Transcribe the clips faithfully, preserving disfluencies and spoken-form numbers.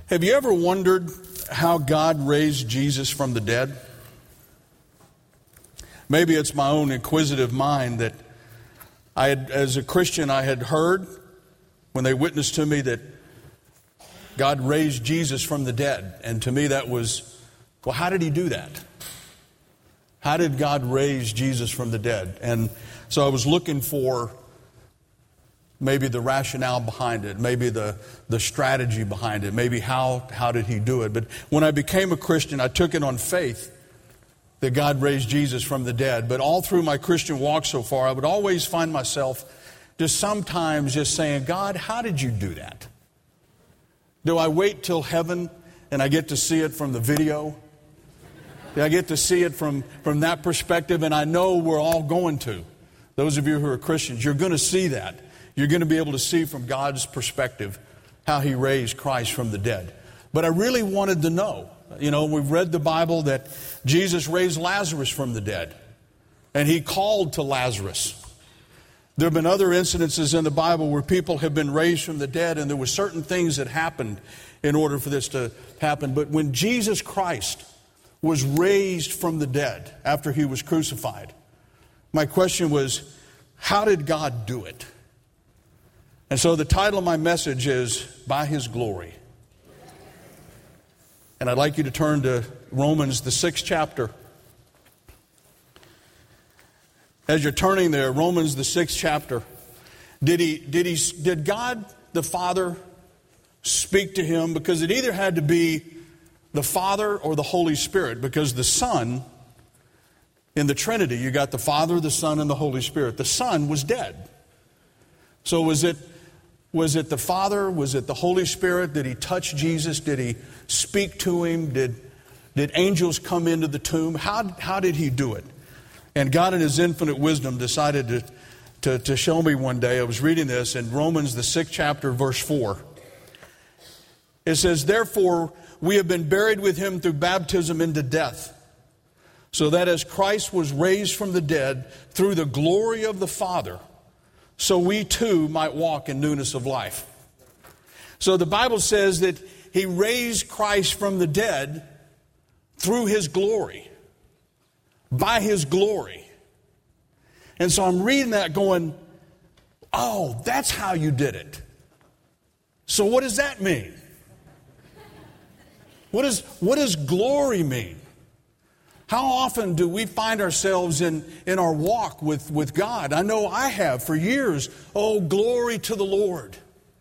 Have you ever wondered how God raised Jesus from the dead? Maybe it's my own inquisitive mind that I had, as a Christian, I had heard when they witnessed to me that God raised Jesus from the dead. And to me that was, well, how did he do that? How did God raise Jesus from the dead? And so I was looking for maybe the rationale behind it, maybe the, the strategy behind it, maybe how, how did he do it. But when I became a Christian, I took it on faith that God raised Jesus from the dead. But all through my Christian walk so far, I would always find myself just sometimes just saying, God, how did you do that? Do I wait till heaven and I get to see it from the video? Do I get to see it from, from that perspective? And I know we're all going to. Those of you who are Christians, you're going to see that. You're going to be able to see from God's perspective how he raised Christ from the dead. But I really wanted to know. You know, we've read the Bible that Jesus raised Lazarus from the dead. And he called to Lazarus. There have been other incidences in the Bible where people have been raised from the dead, and there were certain things that happened in order for this to happen. But when Jesus Christ was raised from the dead after he was crucified, my question was, how did God do it? And so the title of my message is, By His Glory. And I'd like you to turn to Romans, the sixth chapter. As you're turning there, Romans, the sixth chapter, did he, did he, did God the Father speak to him? Because it either had to be the Father or the Holy Spirit, because the Son, in the Trinity, you got the Father, the Son, and the Holy Spirit. The Son was dead. So was it Was it the Father? Was it the Holy Spirit? Did he touch Jesus? Did he speak to him? Did, did angels come into the tomb? How, how did he do it? And God in his infinite wisdom decided to, to, to show me one day. I was reading this in Romans, the sixth chapter, verse four. It says, therefore, we have been buried with him through baptism into death, so that as Christ was raised from the dead through the glory of the Father, so we too might walk in newness of life. So the Bible says that he raised Christ from the dead through his glory. By his glory. And so I'm reading that going, oh, that's how you did it. So what does that mean? What, is, what does glory mean? How often do we find ourselves in, in our walk with, with God? I know I have for years. Oh, glory to the Lord.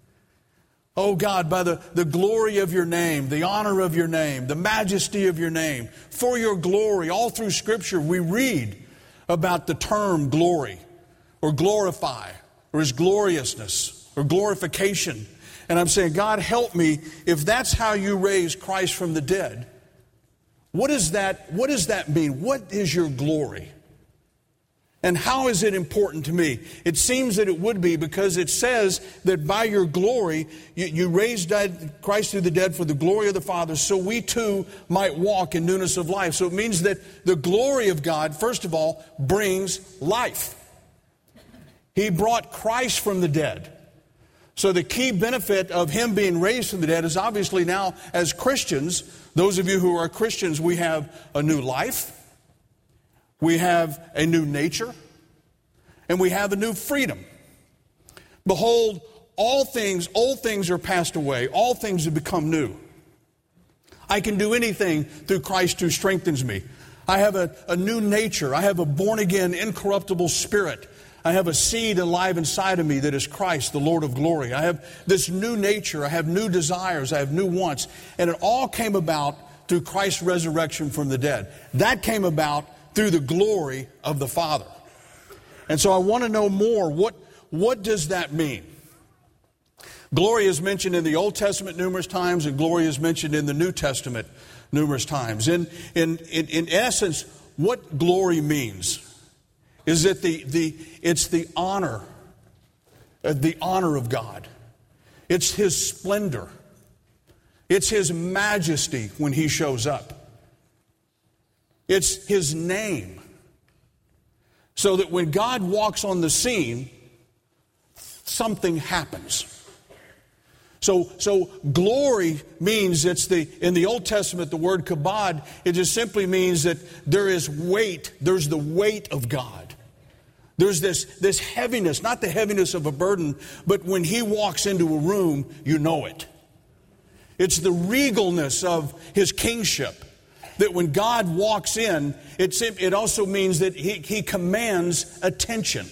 Oh, God, by the, the glory of your name, the honor of your name, the majesty of your name, for your glory. All through Scripture we read about the term glory or glorify or his gloriousness or glorification. And I'm saying, God, help me if that's how you raise Christ from the dead. What is that, what does that mean? What is your glory? And how is it important to me? It seems that it would be, because it says that by your glory, you, you raised Christ through the dead for the glory of the Father, so we too might walk in newness of life. So it means that the glory of God, first of all, brings life. He brought Christ from the dead. So the key benefit of him being raised from the dead is obviously now, as Christians, those of you who are Christians, we have a new life, we have a new nature, and we have a new freedom. Behold, all things, old things are passed away, all things have become new. I can do anything through Christ who strengthens me. I have a, a new nature, I have a born-again, incorruptible spirit. I have a seed alive inside of me that is Christ, the Lord of glory. I have this new nature. I have new desires. I have new wants. And it all came about through Christ's resurrection from the dead. That came about through the glory of the Father. And so I want to know more. What, what does that mean? Glory is mentioned in the Old Testament numerous times, and glory is mentioned in the New Testament numerous times. In, in, in, in essence, what glory means is that the, the, it's the honor, uh, the honor of God. It's His splendor. It's His majesty when He shows up. It's His name. So that when God walks on the scene, something happens. So, so glory means it's the, in the Old Testament, the word kabod, it just simply means that there is weight. There's the weight of God. There's this, this heaviness, not the heaviness of a burden, but when He walks into a room, you know it. It's the regalness of His kingship. That when God walks in, it, it also means that he, he commands attention.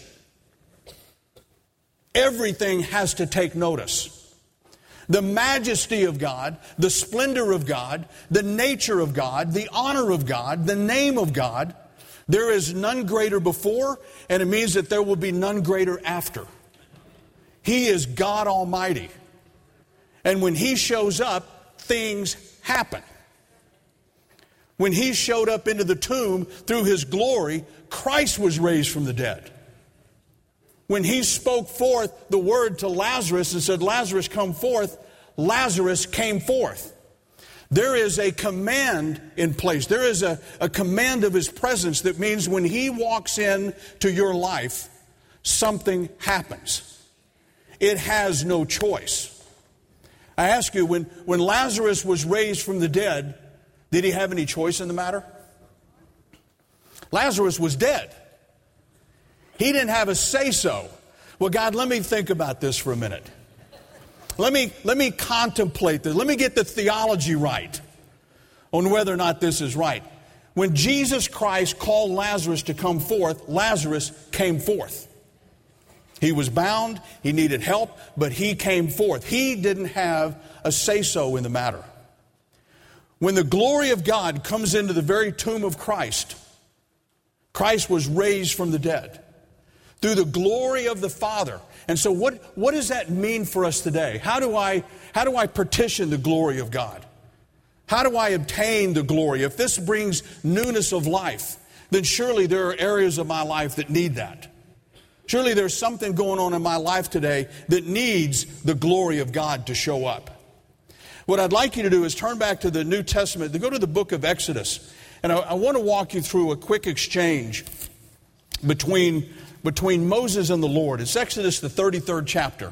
Everything has to take notice. The majesty of God, the splendor of God, the nature of God, the honor of God, the name of God, there is none greater before, and it means that there will be none greater after. He is God Almighty. And when He shows up, things happen. When He showed up into the tomb through His glory, Christ was raised from the dead. When He spoke forth the word to Lazarus and said, Lazarus, come forth, Lazarus came forth. There is a command in place. There is a, a command of His presence that means when He walks in to your life, something happens. It has no choice. I ask you, when, when Lazarus was raised from the dead, did he have any choice in the matter? Lazarus was dead. He didn't have a say-so. Well, God, let me think about this for a minute. Let me, let me contemplate this. Let me get the theology right on whether or not this is right. When Jesus Christ called Lazarus to come forth, Lazarus came forth. He was bound, he needed help, but he came forth. He didn't have a say-so in the matter. When the glory of God comes into the very tomb of Christ, Christ was raised from the dead through the glory of the Father. And so what, what does that mean for us today? How do I, how do I petition the glory of God? How do I obtain the glory? If this brings newness of life, then surely there are areas of my life that need that. Surely there's something going on in my life today that needs the glory of God to show up. What I'd like you to do is turn back to the New Testament, to go to the book of Exodus. And I, I want to walk you through a quick exchange between, between Moses and the Lord. It's Exodus, the thirty-third chapter.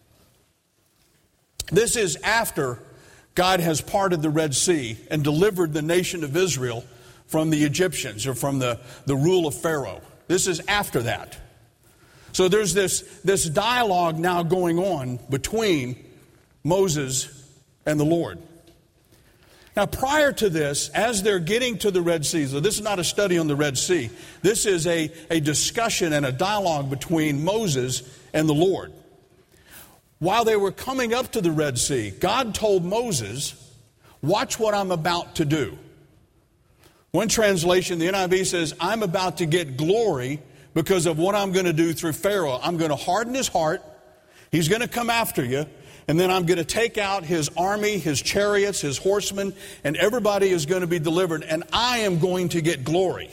This is after God has parted the Red Sea and delivered the nation of Israel from the Egyptians or from the, the rule of Pharaoh. This is after that. So there's this, this dialogue now going on between Moses and the Lord. Now, prior to this, as they're getting to the Red Sea, so this is not a study on the Red Sea. This is a, a discussion and a dialogue between Moses and the Lord. While they were coming up to the Red Sea, God told Moses, watch what I'm about to do. One translation, the N I V says, I'm about to get glory because of what I'm going to do through Pharaoh. I'm going to harden his heart. He's going to come after you. And then I'm going to take out his army, his chariots, his horsemen, and everybody is going to be delivered. And I am going to get glory.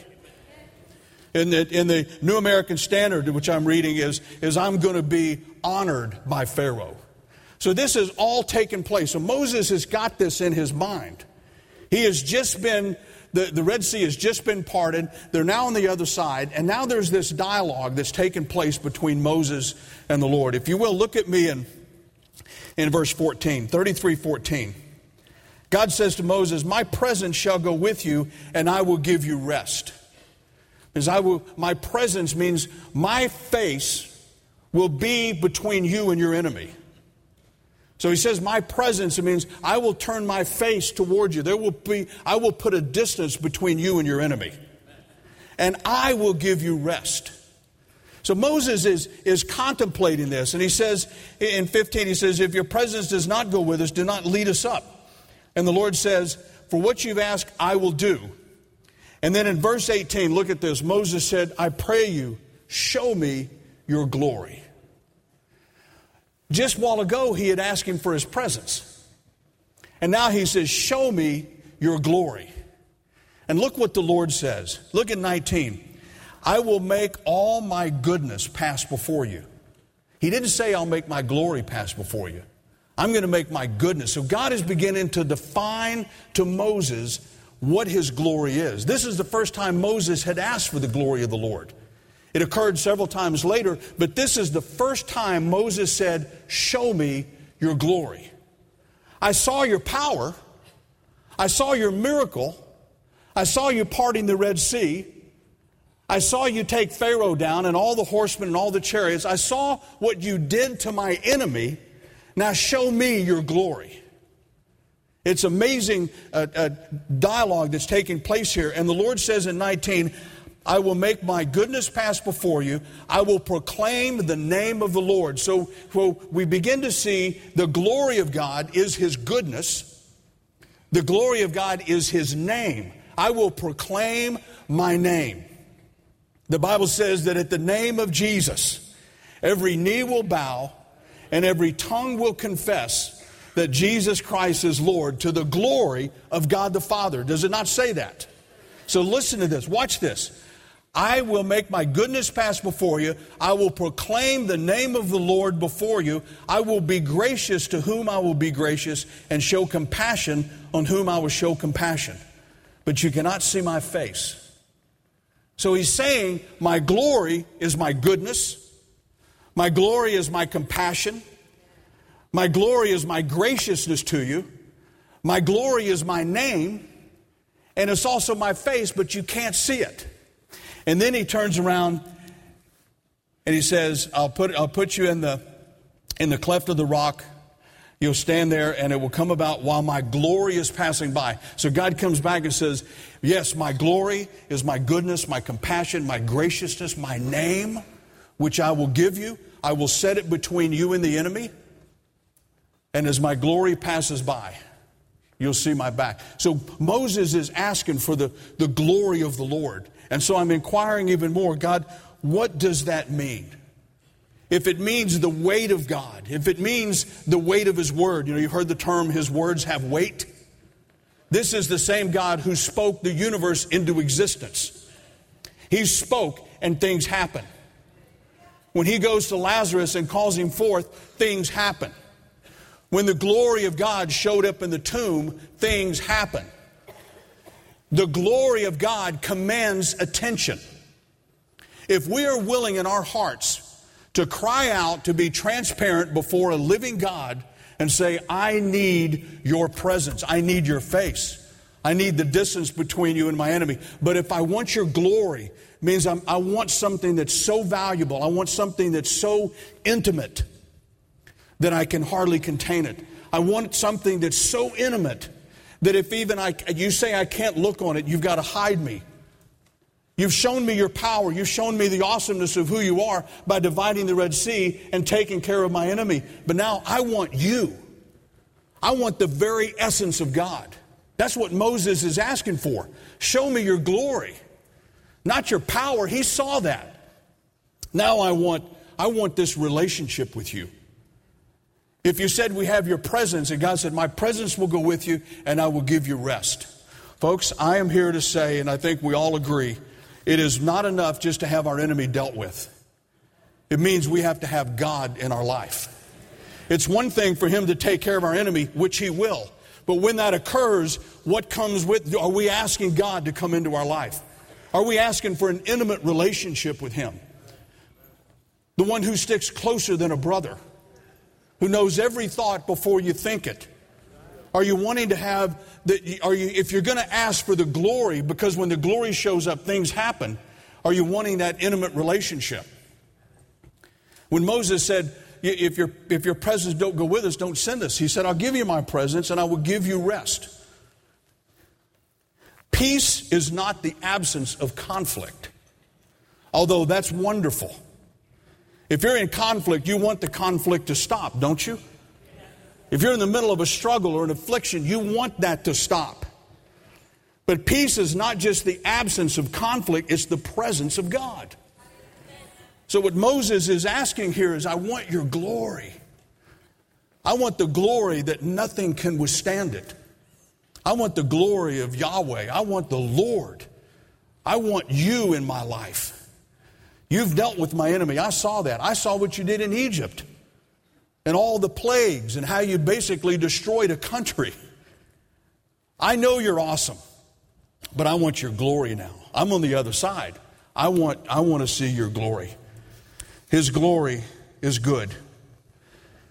In the, in the New American Standard, which I'm reading, is, is I'm going to be honored by Pharaoh. So this has all taken place. So Moses has got this in his mind. He has just been, the, the Red Sea has just been parted. They're now on the other side. And now there's this dialogue that's taken place between Moses and the Lord. If you will, look at me in In verse fourteen, thirty-three fourteen. God says to Moses, my presence shall go with you, and I will give you rest. Because I will, my presence means my face will be between you and your enemy. So he says, my presence, it means I will turn my face toward you. There will be, I will put a distance between you and your enemy. And I will give you rest. So Moses is, is contemplating this, and he says, in fifteen, he says, if your presence does not go with us, do not lead us up. And the Lord says, for what you've asked, I will do. And then in verse eighteen, look at this. Moses said, I pray you, show me your glory. Just a while ago, he had asked him for his presence. And now he says, show me your glory. And look what the Lord says. Look at nineteen. I will make all my goodness pass before you. He didn't say I'll make my glory pass before you. I'm going to make my goodness. So God is beginning to define to Moses what his glory is. This is the first time Moses had asked for the glory of the Lord. It occurred several times later, but this is the first time Moses said, show me your glory. I saw your power. I saw your miracle. I saw you parting the Red Sea. I saw you take Pharaoh down and all the horsemen and all the chariots. I saw what you did to my enemy. Now show me your glory. It's amazing uh, uh, dialogue that's taking place here. And the Lord says in nineteen, I will make my goodness pass before you. I will proclaim the name of the Lord. So well, we begin to see the glory of God is His goodness. The glory of God is His name. I will proclaim my name. The Bible says that at the name of Jesus, every knee will bow and every tongue will confess that Jesus Christ is Lord to the glory of God the Father. Does it not say that? So listen to this. Watch this. I will make my goodness pass before you. I will proclaim the name of the Lord before you. I will be gracious to whom I will be gracious and show compassion on whom I will show compassion. But you cannot see my face. So he's saying, my glory is my goodness. My glory is my compassion. My glory is my graciousness to you. My glory is my name. And it's also my face, but you can't see it. And then he turns around and he says, I'll put, I'll put you in the, in the cleft of the rock. You'll stand there and it will come about while my glory is passing by. So God comes back and says, yes, my glory is my goodness, my compassion, my graciousness, my name, which I will give you. I will set it between you and the enemy. And as my glory passes by, you'll see my back. So Moses is asking for the, the glory of the Lord. And so I'm inquiring even more, God, what does that mean? If it means the weight of God, if it means the weight of His Word, you know, you've heard the term, His words have weight. This is the same God who spoke the universe into existence. He spoke and things happen. When He goes to Lazarus and calls him forth, things happen. When the glory of God showed up in the tomb, things happen. The glory of God commands attention. If we are willing in our hearts to cry out, to be transparent before a living God and say, I need your presence. I need your face. I need the distance between you and my enemy. But if I want your glory, it means I'm, I want something that's so valuable. I want something that's so intimate that I can hardly contain it. I want something that's so intimate that if even I, you say I can't look on it, you've got to hide me. You've shown me your power. You've shown me the awesomeness of who you are by dividing the Red Sea and taking care of my enemy. But now I want you. I want the very essence of God. That's what Moses is asking for. Show me your glory, not your power. He saw that. Now I want, I want this relationship with you. If you said we have your presence, and God said, my presence will go with you and I will give you rest. Folks, I am here to say, and I think we all agree, it is not enough just to have our enemy dealt with. It means we have to have God in our life. It's one thing for Him to take care of our enemy, which He will. But when that occurs, what comes with, are we asking God to come into our life? Are we asking for an intimate relationship with Him? The one who sticks closer than a brother, who knows every thought before you think it. Are you wanting to have, the, are you, if you're going to ask for the glory, because when the glory shows up, things happen, are you wanting that intimate relationship? When Moses said, if your, if your presence don't go with us, don't send us. He said, I'll give you my presence and I will give you rest. Peace is not the absence of conflict, although that's wonderful. If you're in conflict, you want the conflict to stop, don't you? If you're in the middle of a struggle or an affliction, you want that to stop. But peace is not just the absence of conflict, it's the presence of God. So what Moses is asking here is, I want your glory. I want the glory that nothing can withstand it. I want the glory of Yahweh. I want the Lord. I want you in my life. You've dealt with my enemy. I saw that. I saw what you did in Egypt. And all the plagues and how you basically destroyed a country. I know you're awesome, but I want your glory now. I'm on the other side. I want, I want to see your glory. His glory is good.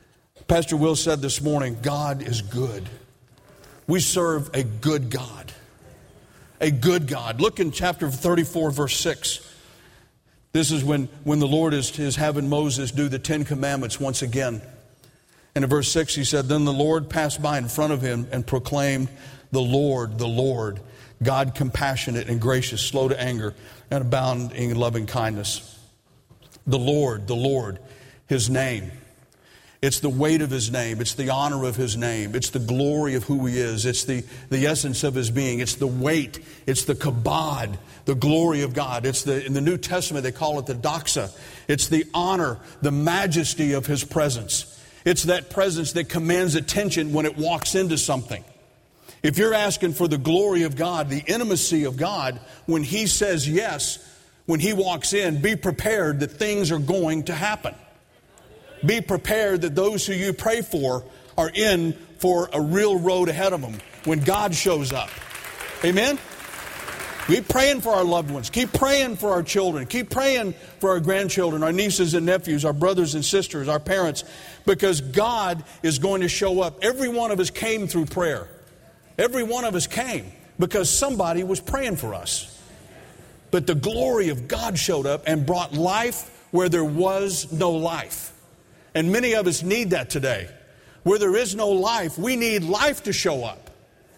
Pastor Will said this morning, God is good. We serve a good God. A good God. Look in chapter thirty-four, verse six. This is when, when the Lord is, is having Moses do the Ten Commandments once again. And in verse six he said, then the Lord passed by in front of him and proclaimed, the Lord, the Lord, God compassionate and gracious, slow to anger, and abounding in loving kindness. The Lord, the Lord, His name. It's the weight of His name. It's the honor of His name. It's the glory of who He is. It's the, the essence of His being. It's the weight. It's the kabod, the glory of God. It's the, in the New Testament, they call it the doxa. It's the honor, the majesty of His presence. It's that presence that commands attention when it walks into something. If you're asking for the glory of God, the intimacy of God, when He says yes, when He walks in, be prepared that things are going to happen. Be prepared that those who you pray for are in for a real road ahead of them when God shows up. Amen? Keep praying for our loved ones. Keep praying for our children. Keep praying for our grandchildren, our nieces and nephews, our brothers and sisters, our parents, because God is going to show up. Every one of us came through prayer. Every one of us came because somebody was praying for us. But the glory of God showed up and brought life where there was no life. And many of us need that today. Where there is no life, we need life to show up.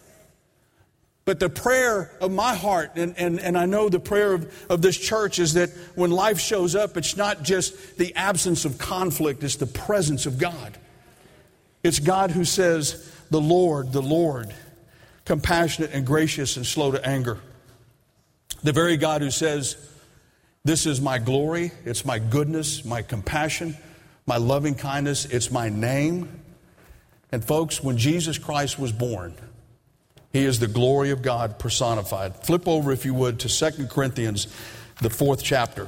But the prayer of my heart, and, and, and I know the prayer of, of this church, is that when life shows up, it's not just the absence of conflict, it's the presence of God. It's God who says, the Lord, the Lord, compassionate and gracious and slow to anger. The very God who says, this is my glory, it's my goodness, my compassion, my loving kindness, it's my name. And folks, when Jesus Christ was born, He is the glory of God personified. Flip over, if you would, to Second Corinthians, the fourth chapter.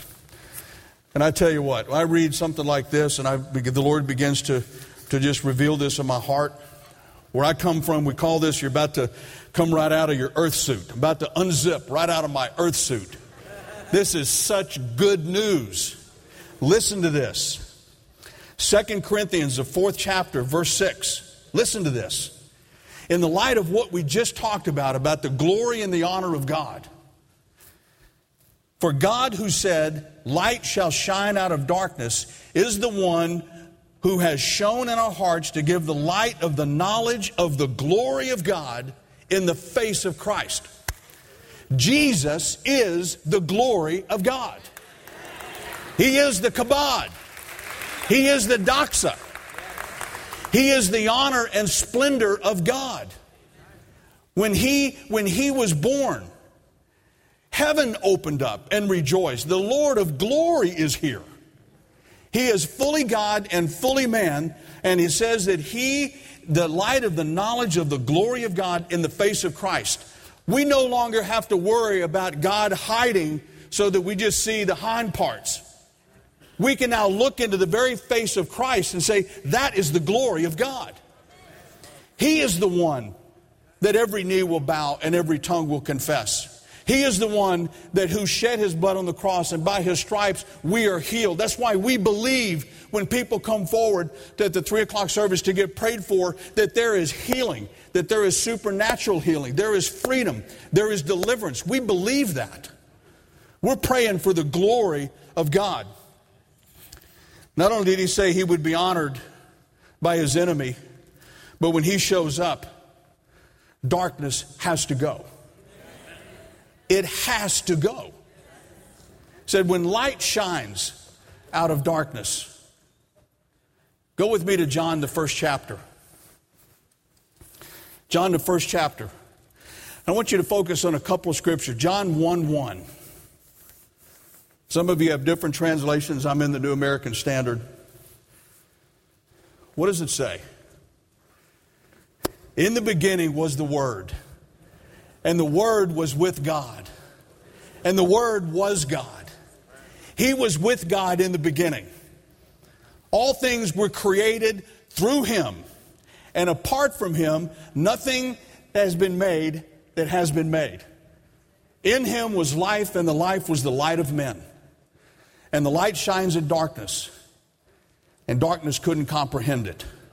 And I tell you what, I read something like this, and I, the Lord begins to, to just reveal this in my heart. Where I come from, we call this, you're about to come right out of your earth suit. I'm about to unzip right out of my earth suit. This is such good news. Listen to this. Second Corinthians, the fourth chapter, verse six. Listen to this. In the light of what we just talked about, about the glory and the honor of God. For God who said, light shall shine out of darkness, is the one who has shone in our hearts to give the light of the knowledge of the glory of God in the face of Christ. Jesus is the glory of God. He is the kabod. He is the doxa. He is the honor and splendor of God. When he, when he was born, heaven opened up and rejoiced. The Lord of glory is here. He is fully God and fully man. And He says that He, the light of the knowledge of the glory of God in the face of Christ. We no longer have to worry about God hiding so that we just see the hind parts. We can now look into the very face of Christ and say, that is the glory of God. He is the one that every knee will bow and every tongue will confess. He is the one that who shed His blood on the cross, and by His stripes we are healed. That's why we believe when people come forward at the three o'clock service to get prayed for, that there is healing, that there is supernatural healing, there is freedom, there is deliverance. We believe that. We're praying for the glory of God. Not only did He say He would be honored by His enemy, but when He shows up, darkness has to go. It has to go. He said, when light shines out of darkness. Go with me to John, the first chapter. John, the first chapter. I want you to focus on a couple of scriptures. John one one. Some of you have different translations. I'm in the New American Standard. What does it say? In the beginning was the Word, and the Word was with God, and the Word was God. He was with God in the beginning. All things were created through Him, and apart from Him, nothing has been made that has been made. In Him was life, and the life was the light of men. And the light shines in darkness, and darkness couldn't comprehend it.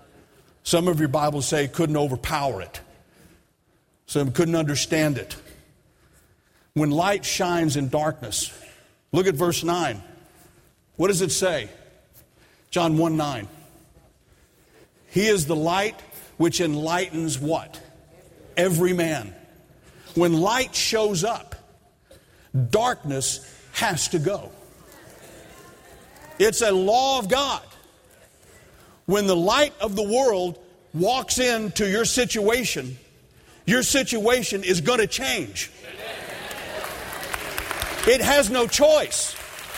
Some of your Bibles say couldn't overpower it. Some couldn't understand it. When light shines in darkness, look at verse nine. What does it say? John one nine. He is the light which enlightens what? Every man. When light shows up, darkness has to go. It's a law of God. When the light of the world walks into your situation, your situation is going to change. It has no choice.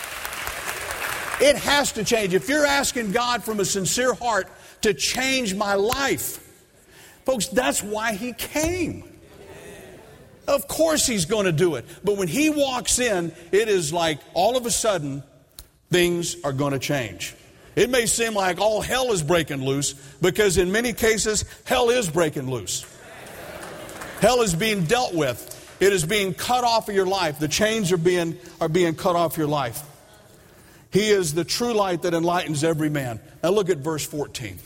It has to change. If you're asking God from a sincere heart to change my life, folks, that's why He came. Of course He's going to do it. But when He walks in, it is like all of a sudden, things are going to change. It may seem like all hell is breaking loose, because in many cases, hell is breaking loose. Hell is being dealt with. It is being cut off of your life. The chains are being, are being cut off your life. He is the true light that enlightens every man. Now look at verse fourteen.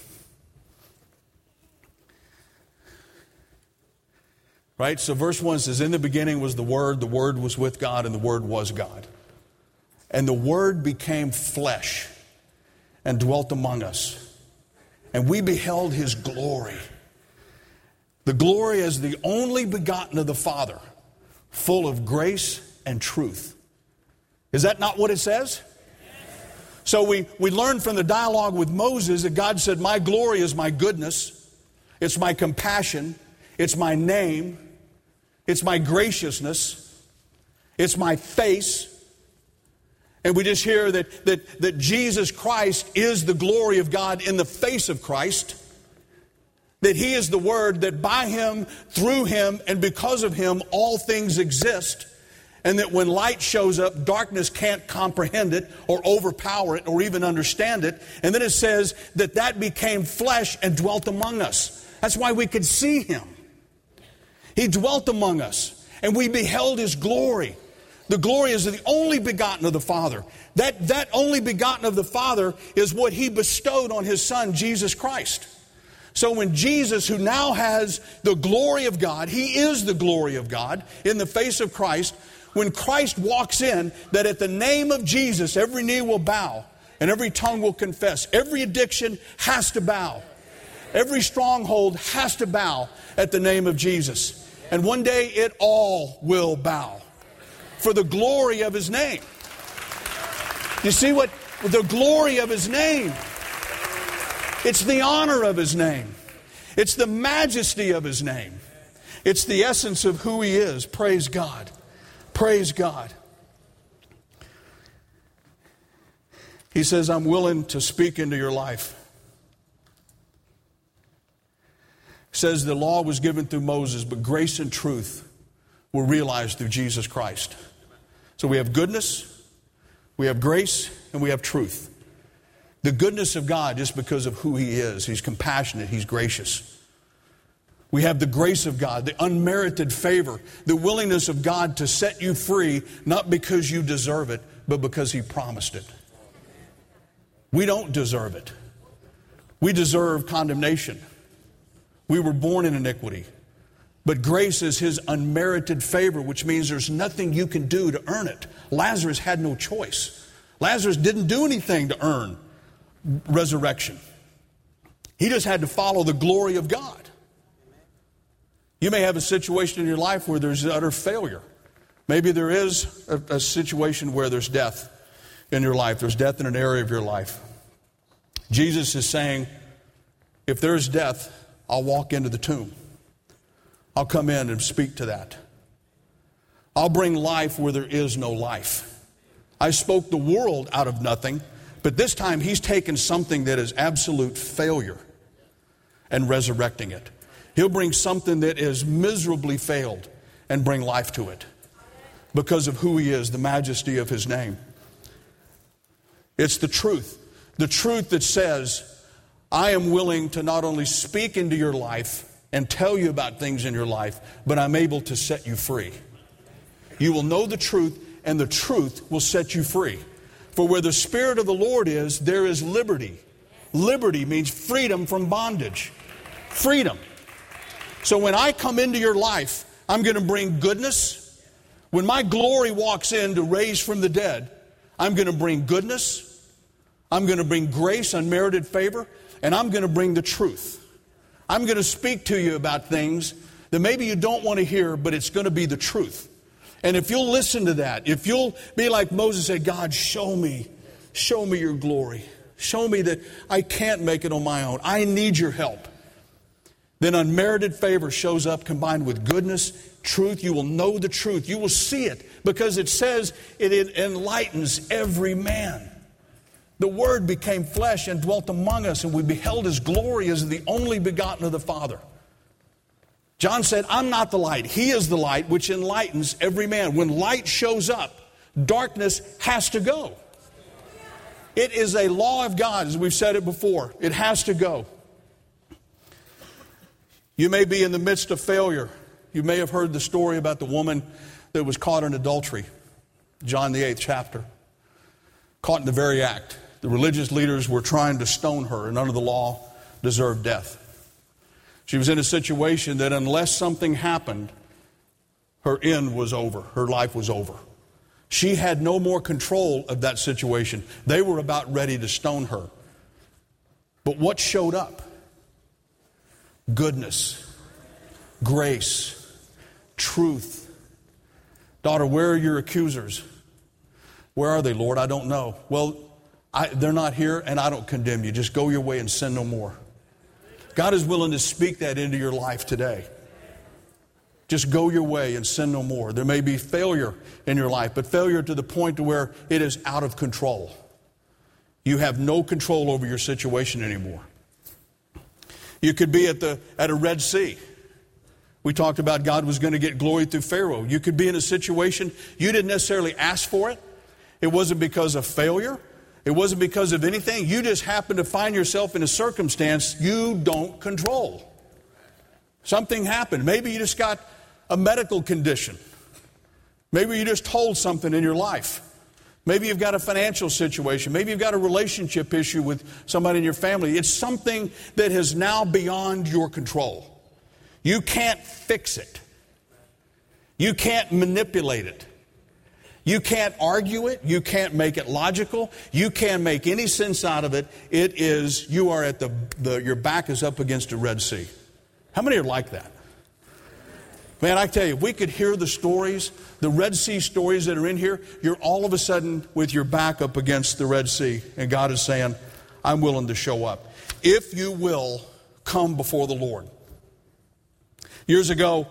Right? So verse one says, in the beginning was the Word, the Word was with God, and the Word was God. And the Word became flesh and dwelt among us. And we beheld His glory. The glory as the only begotten of the Father, full of grace and truth. Is that not what it says? So we, we learned from the dialogue with Moses that God said, my glory is my goodness. It's my compassion. It's my name. It's my graciousness. It's my face. And we just hear that, that, that Jesus Christ is the glory of God in the face of Christ. That He is the Word, that by Him, through Him, and because of Him, all things exist. And that when light shows up, darkness can't comprehend it or overpower it or even understand it. And then it says that that became flesh and dwelt among us. That's why we could see Him. He dwelt among us, and we beheld His glory. The glory is the only begotten of the Father. That, that only begotten of the Father is what He bestowed on His Son, Jesus Christ. So when Jesus, who now has the glory of God, He is the glory of God in the face of Christ. When Christ walks in, that at the name of Jesus, every knee will bow and every tongue will confess. Every addiction has to bow. Every stronghold has to bow at the name of Jesus. And one day it all will bow for the glory of His name. You see what? The glory of His name. It's the honor of His name. It's the majesty of His name. It's the essence of who He is. Praise God. Praise God. He says, I'm willing to speak into your life. He says the law was given through Moses, but grace and truth were realized through Jesus Christ. So we have goodness, we have grace, and we have truth. The goodness of God just because of who He is. He's compassionate. He's gracious. We have the grace of God, the unmerited favor, the willingness of God to set you free, not because you deserve it, but because He promised it. We don't deserve it. We deserve condemnation. We were born in iniquity. But grace is His unmerited favor, which means there's nothing you can do to earn it. Lazarus had no choice. Lazarus didn't do anything to earn resurrection. He just had to follow the glory of God. You may have a situation in your life where there's utter failure. Maybe there is a, a situation where there's death in your life. There's death in an area of your life. Jesus is saying, if there is death, I'll walk into the tomb. I'll come in and speak to that. I'll bring life where there is no life. I spoke the world out of nothing, but this time He's taken something that is absolute failure and resurrecting it. He'll bring something that is miserably failed and bring life to it because of who He is, the majesty of His name. It's the truth. The truth that says, I am willing to not only speak into your life and tell you about things in your life, but I'm able to set you free. You will know the truth, and the truth will set you free. For where the Spirit of the Lord is, there is liberty. Liberty means freedom from bondage. Freedom. So when I come into your life, I'm going to bring goodness. When my glory walks in to raise from the dead, I'm going to bring goodness. I'm going to bring grace, unmerited favor, and I'm going to bring the truth. I'm going to speak to you about things that maybe you don't want to hear, but it's going to be the truth. And if you'll listen to that, if you'll be like Moses and say, God, show me, show me your glory. Show me that I can't make it on my own. I need your help. Then unmerited favor shows up combined with goodness, truth. You will know the truth. You will see it because it says it enlightens every man. The Word became flesh and dwelt among us, and we beheld His glory as the only begotten of the Father. John said, I'm not the light. He is the light which enlightens every man. When light shows up, darkness has to go. It is a law of God, as we've said it before. It has to go. You may be in the midst of failure. You may have heard the story about the woman that was caught in adultery. John the eighth chapter. Caught in the very act. The religious leaders were trying to stone her, and under the law deserved death. She was in a situation that unless something happened, her end was over. Her life was over. She had no more control of that situation. They were about ready to stone her. But what showed up? Goodness, grace, truth. Daughter, where are your accusers? Where are they, Lord? I don't know. Well, I, they're not here, and I don't condemn you. Just go your way and sin no more. God is willing to speak that into your life today. Just go your way and sin no more. There may be failure in your life, but failure to the point to where it is out of control. You have no control over your situation anymore. You could be at the at a Red Sea. We talked about God was going to get glory through Pharaoh. You could be in a situation you didn't necessarily ask for it. It wasn't because of failure. It wasn't because of anything. You just happened to find yourself in a circumstance you don't control. Something happened. Maybe you just got a medical condition. Maybe you just told something in your life. Maybe you've got a financial situation. Maybe you've got a relationship issue with somebody in your family. It's something that is now beyond your control. You can't fix it. You can't manipulate it. You can't argue it. You can't make it logical. You can't make any sense out of it. It is, you are at the, the your back is up against a Red Sea. How many are like that? Man, I tell you, if we could hear the stories, the Red Sea stories that are in here, you're all of a sudden with your back up against the Red Sea. And God is saying, I'm willing to show up. If you will come before the Lord. Years ago,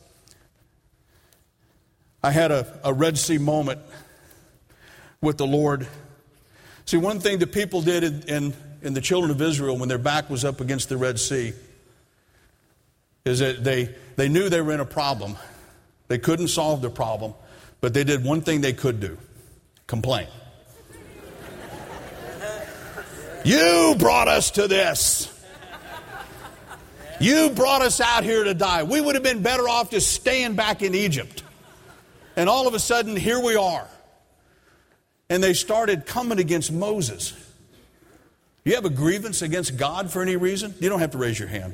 I had a, a Red Sea moment with the Lord. See, one thing that people did in, in, in the children of Israel when their back was up against the Red Sea is that they, they knew they were in a problem. They couldn't solve the problem, but they did one thing they could do. Complain. You brought us to this. You brought us out here to die. We would have been better off just staying back in Egypt. And all of a sudden, here we are. And they started coming against Moses. You have a grievance against God for any reason? You don't have to raise your hand.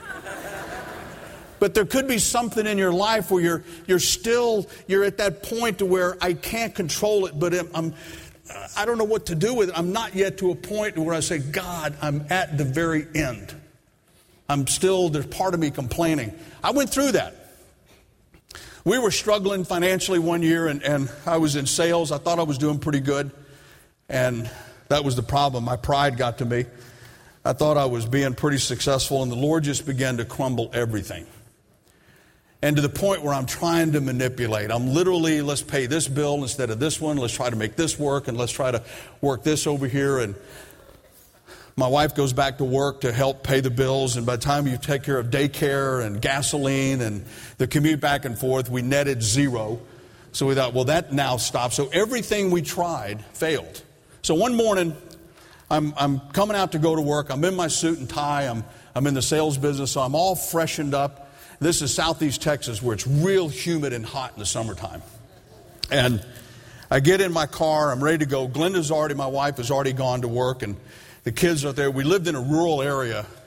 But there could be something in your life where you're you're still, you're at that point to where I can't control it, but I'm, I'm I don't know what to do with it. I'm not yet to a point where I say, God, I'm at the very end. I'm still, there's part of me complaining. I went through that. We were struggling financially one year, and, and I was in sales. I thought I was doing pretty good, and that was the problem. My pride got to me. I thought I was being pretty successful, and the Lord just began to crumble everything. And to the point where I'm trying to manipulate. I'm literally, let's pay this bill instead of this one. Let's try to make this work, and let's try to work this over here. And my wife goes back to work to help pay the bills, and by the time you take care of daycare and gasoline and the commute back and forth, we netted zero. So we thought, well, that now stops. So everything we tried failed. So one morning, I'm, I'm coming out to go to work. I'm in my suit and tie. I'm, I'm in the sales business, so I'm all freshened up. This is Southeast Texas, where it's real humid and hot in the summertime. And I get in my car. I'm ready to go. Glenda's already, my wife, has already gone to work, and the kids are there. We lived in a rural area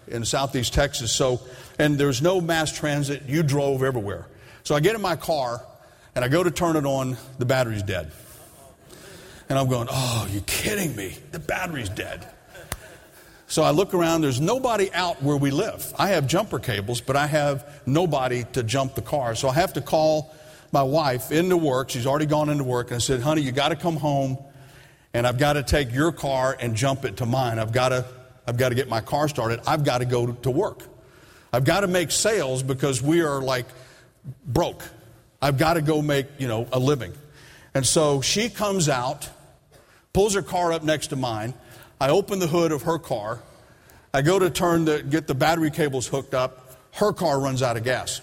in southeast Texas. So, and there's no mass transit. You drove everywhere. So I get in my car and I go to turn it on. The battery's dead. And I'm going, oh, you're kidding me. The battery's dead. So I look around. There's nobody out where we live. I have jumper cables, but I have nobody to jump the car. So I have to call my wife into work. She's already gone into work. And I said, honey, you got to come home, and I've got to take your car and jump it to mine. I've got to, I've got to get my car started. I've got to go to work. I've got to make sales because we are like broke. I've got to go make, you know, a living. And so she comes out, pulls her car up next to mine. I open the hood of her car. I go to turn the, get the battery cables hooked up. Her car runs out of gas.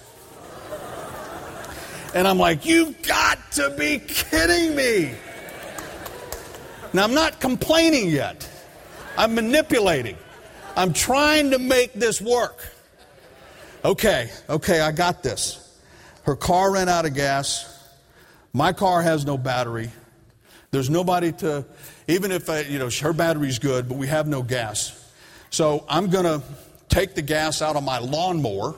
And I'm like, you've got to be kidding me. Now, I'm not complaining yet. I'm manipulating. I'm trying to make this work. Okay, okay, I got this. Her car ran out of gas. My car has no battery. There's nobody to, even if, I, you know, her battery's good, but we have no gas. So I'm going to take the gas out of my lawnmower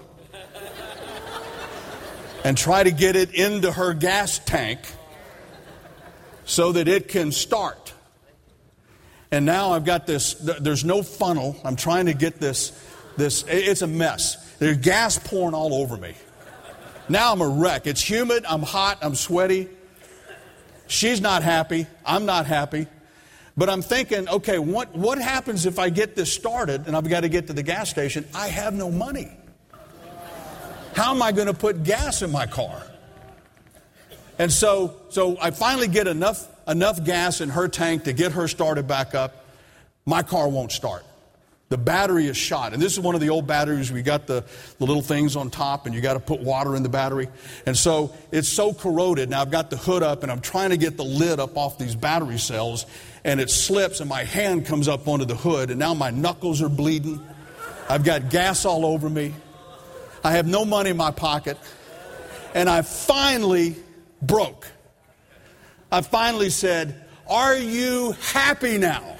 and try to get it into her gas tank so that it can start. And now I've got this, there's no funnel. I'm trying to get this, this, it's a mess. There's gas pouring all over me. Now I'm a wreck. It's humid, I'm hot, I'm sweaty. She's not happy, I'm not happy. But I'm thinking, okay, what, what happens if I get this started and I've got to get to the gas station? I have no money. How am I going to put gas in my car? And so, so I finally get enough, enough gas in her tank to get her started back up. My car won't start. The battery is shot. And this is one of the old batteries. We got the, the little things on top, and you got to put water in the battery. And so it's so corroded. Now I've got the hood up, and I'm trying to get the lid up off these battery cells, and it slips, and my hand comes up onto the hood, and now my knuckles are bleeding. I've got gas all over me. I have no money in my pocket. And I finally broke. I finally said, are you happy now?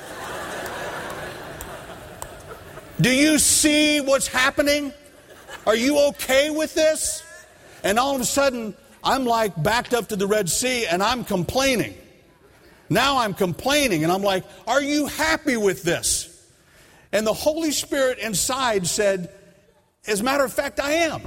Do you see what's happening? Are you okay with this? And all of a sudden, I'm like backed up to the Red Sea and I'm complaining. Now I'm complaining and I'm like, are you happy with this? And the Holy Spirit inside said, as a matter of fact, I am.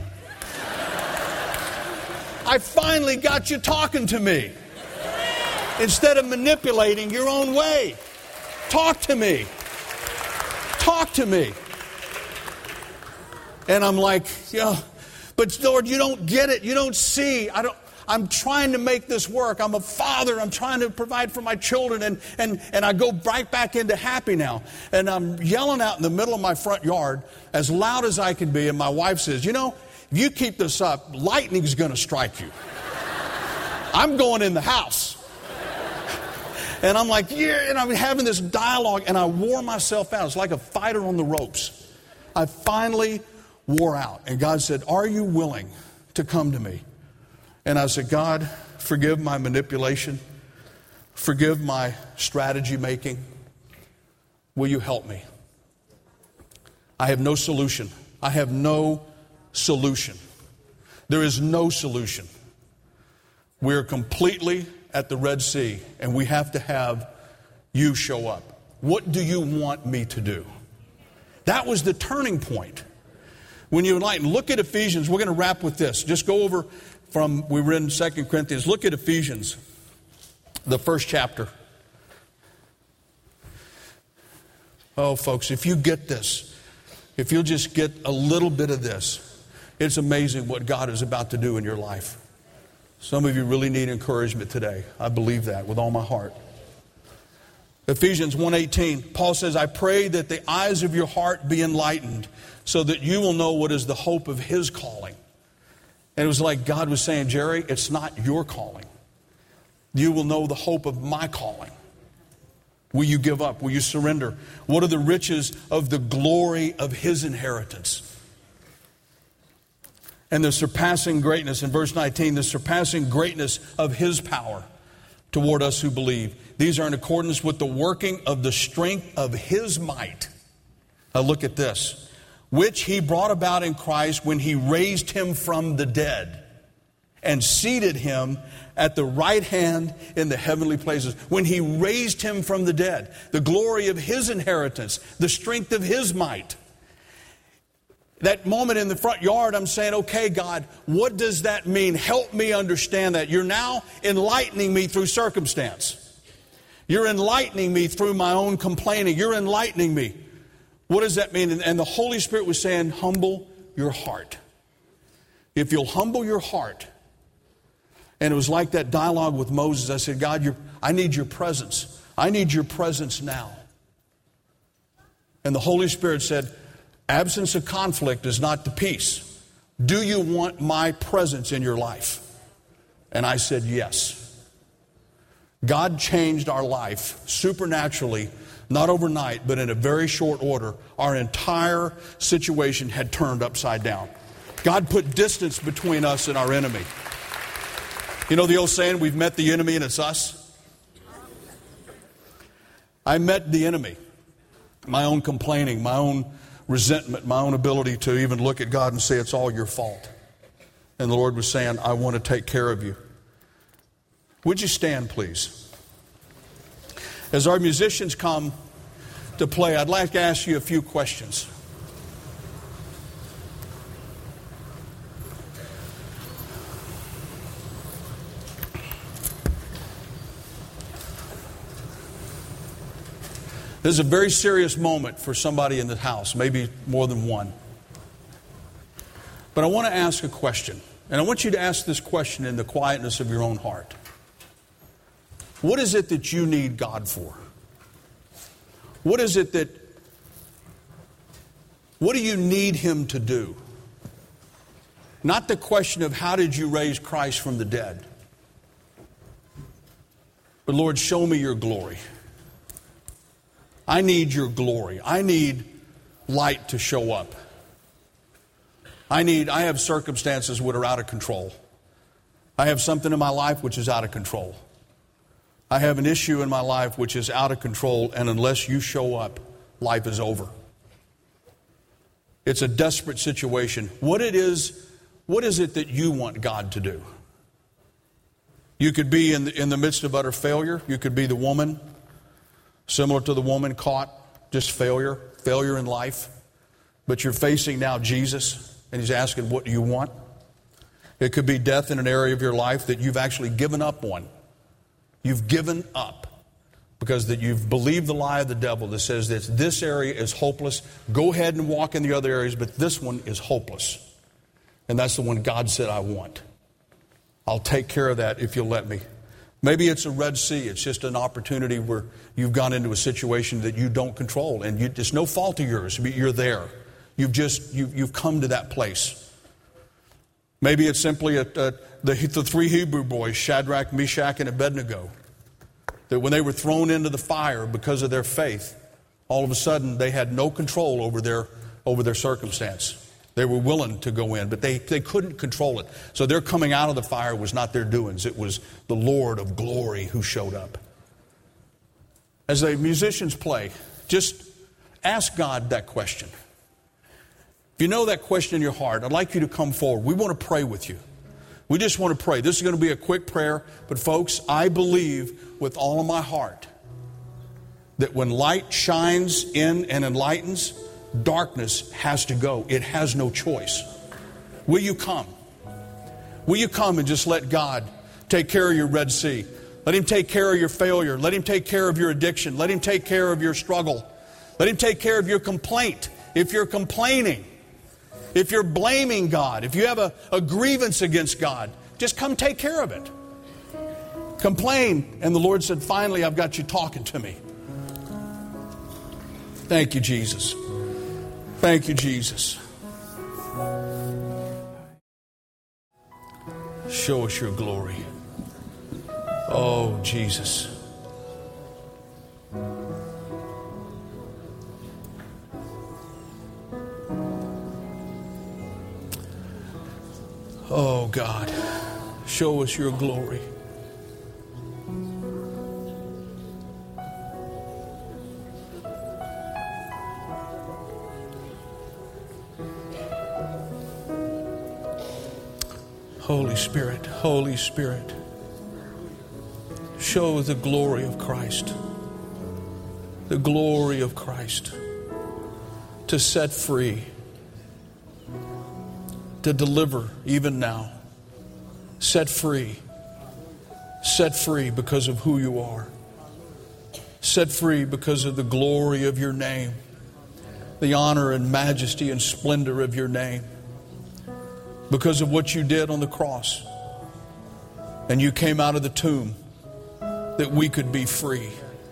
I finally got you talking to me. Instead of manipulating your own way. Talk to me. Talk to me. And I'm like, yeah, but Lord, you don't get it. You don't see. I don't. I'm trying to make this work. I'm a father. I'm trying to provide for my children. And, and, and I go right back into happy now. And I'm yelling out in the middle of my front yard as loud as I can be. And my wife says, you know, if you keep this up, lightning's going to strike you. I'm going in the house. And I'm like, yeah, and I'm having this dialogue, and I wore myself out. It's like a fighter on the ropes. I finally wore out. And God said, are you willing to come to me? And I said, God, forgive my manipulation. Forgive my strategy making. Will you help me? I have no solution. I have no solution. There is no solution. We're completely at the Red Sea, and we have to have you show up. What do you want me to do? That was the turning point. When you enlighten, look at Ephesians. We're going to wrap with this. Just go over from, we were in Second Corinthians. Look at Ephesians, the first chapter. Oh, folks, if you get this, if you'll just get a little bit of this, it's amazing what God is about to do in your life. Some of you really need encouragement today. I believe that with all my heart. Ephesians one eighteen, Paul says, I pray that the eyes of your heart be enlightened so that you will know what is the hope of his calling. And it was like God was saying, Jerry, it's not your calling. You will know the hope of my calling. Will you give up? Will you surrender? What are the riches of the glory of his inheritance? And the surpassing greatness, in verse nineteen, the surpassing greatness of his power toward us who believe. These are in accordance with the working of the strength of his might. Now look at this. which he brought about in Christ when he raised him from the dead and seated him at the right hand in the heavenly places. When he raised him from the dead, the glory of his inheritance, the strength of his might. That moment in the front yard, I'm saying, okay, God, what does that mean? Help me understand that. You're now enlightening me through circumstance. You're enlightening me through my own complaining. You're enlightening me. What does that mean? And the Holy Spirit was saying, humble your heart. If you'll humble your heart. And it was like that dialogue with Moses. I said, God, you're, I need your presence. I need your presence now. And the Holy Spirit said, absence of conflict is not the peace. Do you want my presence in your life? And I said, yes. God changed our life supernaturally, not overnight, but in a very short order. Our entire situation had turned upside down. God put distance between us and our enemy. You know the old saying, we've met the enemy and it's us? I met the enemy. My own complaining, my own resentment, my own ability to even look at God and say it's all your fault. And the Lord was saying, I want to take care of you. Would you stand, please? As our musicians come to play, I'd like to ask you a few questions. This is a very serious moment for somebody in the house, maybe more than one. But I want to ask a question, and I want you to ask this question in the quietness of your own heart. What is it that you need God for? What is it that, what do you need Him to do? Not the question of how did you raise Christ from the dead? But Lord, show me your glory. I need your glory. I need light to show up. I need, I have circumstances that are out of control. I have something in my life which is out of control. I have an issue in my life which is out of control, and unless you show up, life is over. It's a desperate situation. What it is, what is it that you want God to do? You could be in the, in the midst of utter failure. You could be the woman, similar to the woman caught, just failure, failure in life. But you're facing now Jesus, and He's asking, what do you want? It could be death in an area of your life that you've actually given up on. You've given up because that you've believed the lie of the devil that says that this area is hopeless. Go ahead and walk in the other areas, but this one is hopeless. And that's the one God said, I want. I'll take care of that if you'll let me. Maybe it's a Red Sea. It's just an opportunity where you've gone into a situation that you don't control. And you, it's no fault of yours. You're there. You've just, you, you've come to that place. Maybe it's simply a, a, the, the three Hebrew boys, Shadrach, Meshach, and Abednego, that when they were thrown into the fire because of their faith, all of a sudden they had no control over their, over their circumstance. They were willing to go in, but they, they couldn't control it. So their coming out of the fire was not their doings. It was the Lord of glory who showed up. As the musicians play, just ask God that question. If you know that question in your heart, I'd like you to come forward. We want to pray with you. We just want to pray. This is going to be a quick prayer, but folks, I believe with all of my heart that when light shines in and enlightens, darkness has to go. It has no choice. Will you come? Will you come and just let God take care of your Red Sea? Let Him take care of your failure. Let Him take care of your addiction. Let Him take care of your struggle. Let Him take care of your complaint. If you're complaining, if you're blaming God, if you have a, a grievance against God, just come take care of it. Complain. And the Lord said, finally, I've got you talking to me. Thank you, Jesus. Thank you, Jesus. Show us your glory. Oh, Jesus. Oh, God. Show us your glory. Holy Spirit, Holy Spirit, show the glory of Christ. The glory of Christ. To set free. To deliver even now. Set free. Set free because of who you are. Set free because of the glory of your name. The honor and majesty and splendor of your name. Because of what you did on the cross. And you came out of the tomb that we could be free.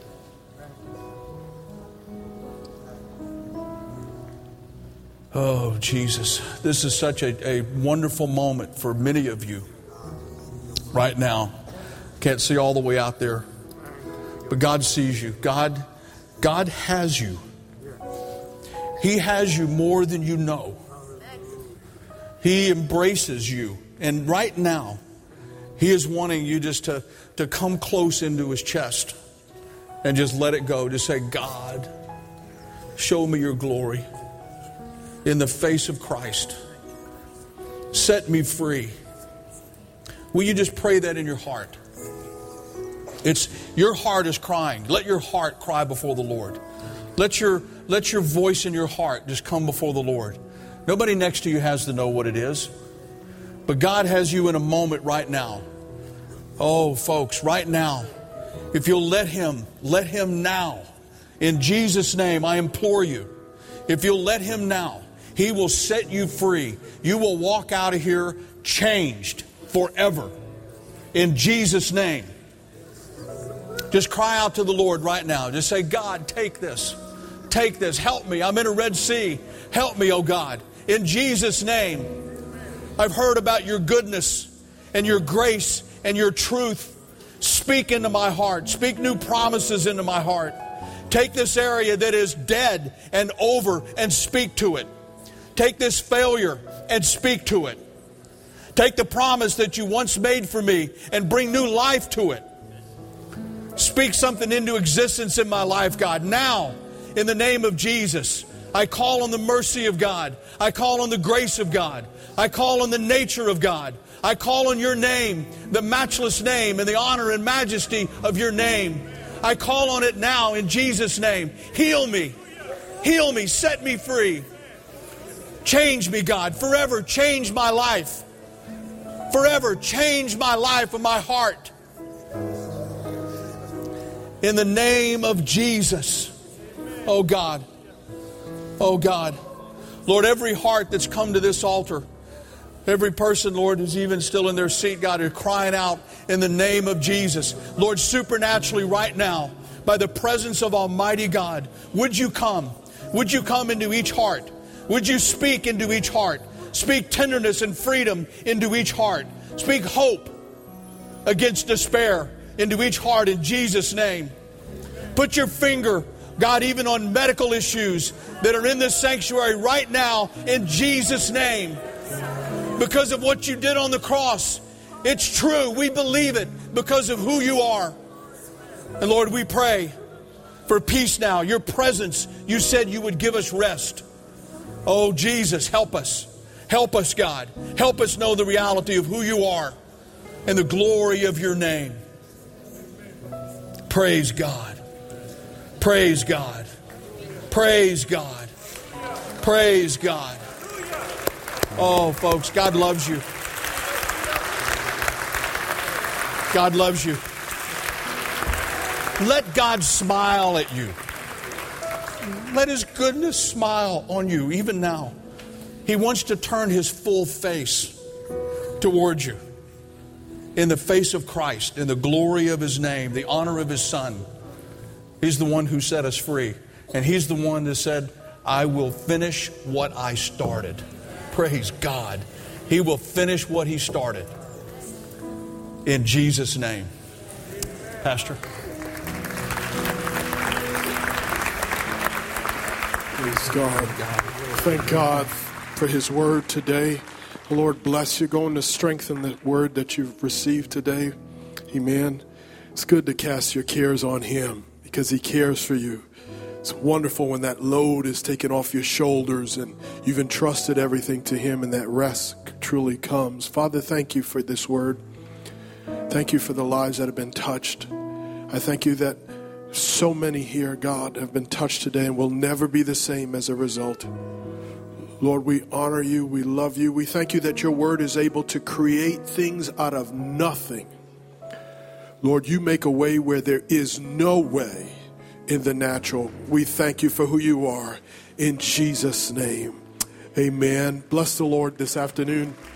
Oh, Jesus, this is such a, a wonderful moment for many of you right now. Can't see all the way out there, but God sees you. God, God has you. He has you more than you know. He embraces you. And right now, He is wanting you just to, to come close into His chest and just let it go. Just say, God, show me your glory in the face of Christ. Set me free. Will you just pray that in your heart? It's your heart is crying. Let your heart cry before the Lord. Let your let your voice in your heart just come before the Lord. Nobody next to you has to know what it is. But God has you in a moment right now. Oh, folks, right now. If you'll let Him, let Him now. In Jesus' name, I implore you. If you'll let Him now, He will set you free. You will walk out of here changed forever. In Jesus' name. Just cry out to the Lord right now. Just say, God, take this. Take this. Help me. I'm in a Red Sea. Help me, oh God. In Jesus' name. I've heard about your goodness and your grace and your truth. Speak into my heart. Speak new promises into my heart. Take this area that is dead and over and speak to it. Take this failure and speak to it. Take the promise that you once made for me and bring new life to it. Speak something into existence in my life, God. Now, in the name of Jesus, I call on the mercy of God. I call on the grace of God. I call on the nature of God. I call on your name, the matchless name, and the honor and majesty of your name. I call on it now in Jesus' name. Heal me. Heal me. Set me free. Change me, God. Forever change my life. Forever change my life and my heart. In the name of Jesus. Oh God. Oh God. Lord, every heart that's come to this altar, every person, Lord, who's even still in their seat, God, is crying out in the name of Jesus. Lord, supernaturally right now, by the presence of Almighty God, would you come? Would you come into each heart? Would you speak into each heart? Speak tenderness and freedom into each heart. Speak hope against despair into each heart in Jesus' name. Put your finger, God, even on medical issues that are in this sanctuary right now in Jesus' name. Because of what you did on the cross. It's true. We believe it because of who you are. And Lord, we pray for peace now. Your presence, you said you would give us rest. Oh, Jesus, help us. Help us, God. Help us know the reality of who you are and the glory of your name. Praise God. Praise God. Praise God. Praise God. Oh, folks, God loves you. God loves you. Let God smile at you. Let His goodness smile on you even now. He wants to turn His full face towards you. In the face of Christ, in the glory of His name, the honor of His Son. He's the one who set us free. And He's the one that said, I will finish what I started. Praise God. He will finish what He started. In Jesus' name. Pastor. Praise God. Thank God for His word today. The Lord bless you. Going to strengthen the word that you've received today. Amen. It's good to cast your cares on Him because He cares for you. It's wonderful when that load is taken off your shoulders and you've entrusted everything to Him and that rest truly comes. Father, thank you for this word. Thank you for the lives that have been touched. I thank you that so many here, God, have been touched today and will never be the same as a result. Lord, we honor you. We love you. We thank you that your word is able to create things out of nothing. Lord, you make a way where there is no way in the natural. We thank you for who you are. In Jesus' name, amen. Bless the Lord this afternoon.